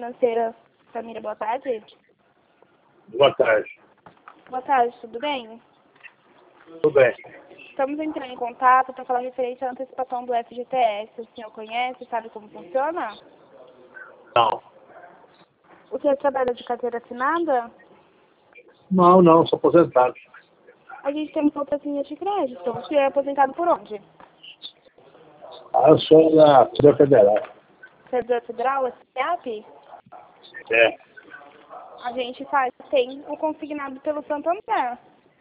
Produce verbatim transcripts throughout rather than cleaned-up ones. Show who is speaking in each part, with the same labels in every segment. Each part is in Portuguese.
Speaker 1: financeira, Samira, boa tarde.
Speaker 2: Boa tarde.
Speaker 1: Boa tarde, tudo bem?
Speaker 2: Tudo bem.
Speaker 1: Estamos entrando em contato para falar referente à antecipação do F G T S. O senhor conhece, sabe como funciona?
Speaker 2: Não.
Speaker 1: O senhor trabalha de carteira assinada?
Speaker 2: Não, não, sou aposentado.
Speaker 1: A gente tem uma outra linha de crédito. O senhor é aposentado por onde?
Speaker 2: Ah, eu sou da Polícia Federal.
Speaker 1: Servidor Federal, S P A P?
Speaker 2: É.
Speaker 1: A gente faz, tem o consignado pelo Santander.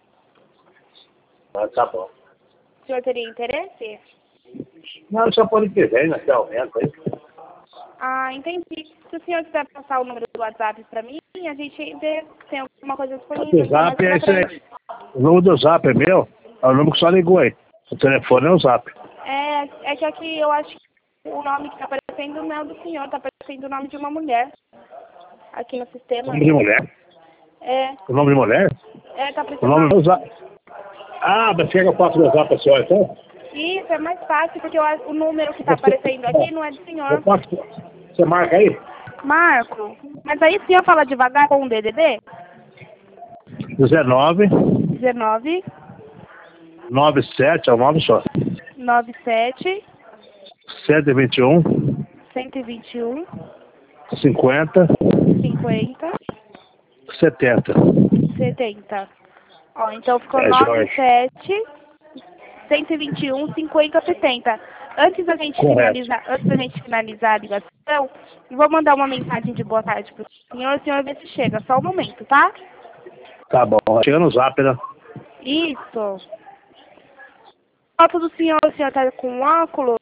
Speaker 2: Ah, tá bom.
Speaker 1: O senhor teria interesse?
Speaker 2: Não, só pode que vem, né? Que aumenta aí.
Speaker 1: Ah, entendi. Se o senhor quiser passar o número do WhatsApp para mim, a gente vê se tem alguma coisa disponível.
Speaker 2: O Zap é esse aí. O número do Zap é meu? É o número que só ligou aí. O telefone é o Zap.
Speaker 1: É, é que aqui eu acho que o nome que está aparecendo não é o do senhor, está aparecendo o nome de uma mulher. Aqui no sistema.
Speaker 2: O nome de mulher?
Speaker 1: É,
Speaker 2: O nome de mulher?
Speaker 1: é, tá
Speaker 2: O
Speaker 1: aparecendo.
Speaker 2: nome do Zap. Ah, mas chega eu passo o Zap pra senhora, então?
Speaker 1: Isso, é mais fácil, porque eu, acho- o número que está aparecendo aqui não é do
Speaker 2: Eu
Speaker 1: senhor.
Speaker 2: passo. Você marca aí?
Speaker 1: Marco, mas aí o senhor fala devagar com o D D D?
Speaker 2: dezenove,
Speaker 1: dezenove,
Speaker 2: noventa e sete, é o nome só.
Speaker 1: noventa e sete,
Speaker 2: cento e vinte e um,
Speaker 1: cento e vinte e um,
Speaker 2: cinquenta,
Speaker 1: cinquenta,
Speaker 2: setenta.
Speaker 1: setenta. Ó, então ficou
Speaker 2: É,
Speaker 1: noventa
Speaker 2: Jorge.
Speaker 1: e sete, cento e vinte e um, cinquenta, setenta. Antes da gente
Speaker 2: Correto.
Speaker 1: finalizar, antes da gente finalizar a ligação, eu vou mandar uma mensagem de boa tarde pro senhor, o senhor vê se chega. Só um momento, tá?
Speaker 2: Tá bom. Chega no Zap, né?
Speaker 1: Isso. Foto do senhor, o senhor tá com óculos?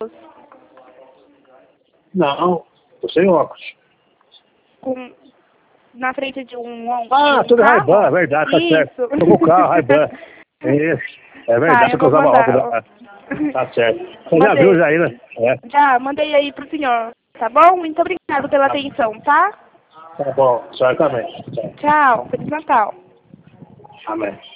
Speaker 2: Não, tô sem óculos.
Speaker 1: Com, na frente de um, um
Speaker 2: Ah,
Speaker 1: um
Speaker 2: tudo
Speaker 1: carro?
Speaker 2: Ray-Ban, é verdade, tá certo.
Speaker 1: Isso.
Speaker 2: Tô com o carro, Ray-Ban. Isso, é
Speaker 1: Tá,
Speaker 2: verdade
Speaker 1: eu
Speaker 2: que eu
Speaker 1: vou
Speaker 2: usava
Speaker 1: mandar.
Speaker 2: óculos. né? Tá certo. Você já
Speaker 1: Mandei.
Speaker 2: viu já aí, né? É.
Speaker 1: Já, mandei aí pro senhor. Tá bom? Muito obrigado pela
Speaker 2: Tá,
Speaker 1: atenção, tá?
Speaker 2: tá bom, certamente.
Speaker 1: Tchau. Feliz Natal.
Speaker 2: Amém.